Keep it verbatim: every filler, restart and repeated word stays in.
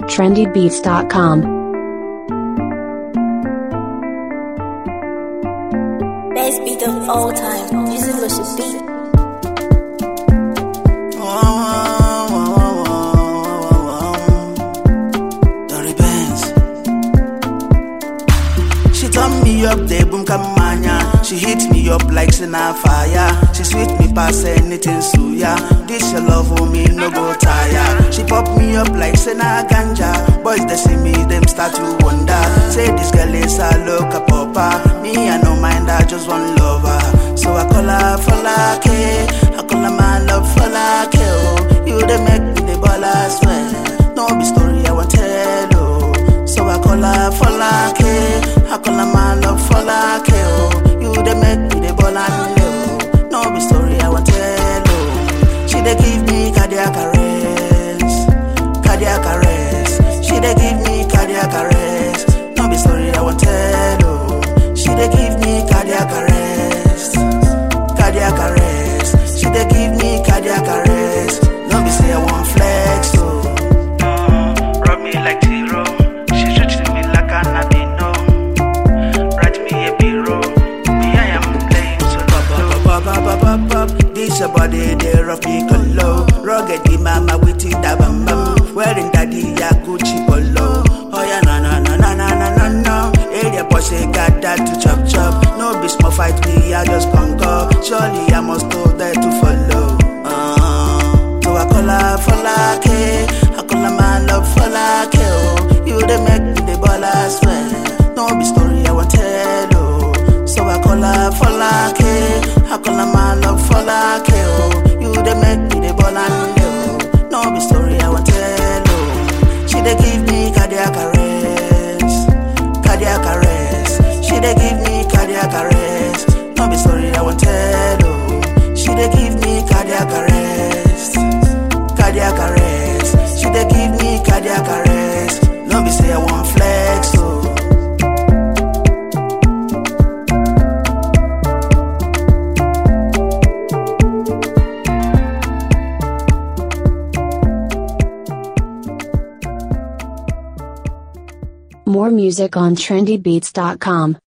trendy beats dot com. Best beat of all time. This is Lucius beat. She turn me up, they boom kamanya. She hit me up like sena fire. She sweet me past anything suya. This your love for me no go tire. She pop me up like sena ganja. Boys they see me, them start to wonder. Say this girl is a loca popper. Me I no mind, I just want lover. So I call her for like I call her my love for like oh. You they make me the ball I swear. No be story I want tell oh. So I call her for like I call her my love for like oh. You they make me the ball and oh. No be story I want tell oh. She they give me cardiac arrest, cardiac arrest. She they give me cardiac arrest. No be story I want tell oh. She they give me cardiac arrest, cardiac arrest. She they give me cardiac arrest. No be say I want flex oh. Mm, rub me like zero. She treats me like an abino. Write me a bureau. Me I am playing so low. Pop pop pop pop pop. This your body they rough me color. Rugged the mama with it da bam bam. Wearing daddy ya Gucci polo. Oh yeah na na na na na na na na. Area boss they got that to chop chop. No be small fight me I just conquer. Surely I must go there to follow. Uh, so I call her for like I call her my love for like oh. You they make me the ball I swear. No be story I want tell oh. So I call her for like I call her my love for like oh. You they make me the ball and oh. No be story I want tell oh. She they give me cardiac arrest, cardiac arrest. She they give me cardiac arrest. No be story I want tell oh. She they give me cardiac arrest, cardiac arrest. She they give me cardiac arrest. No be say I want flex oh. More music on trendy beats dot com.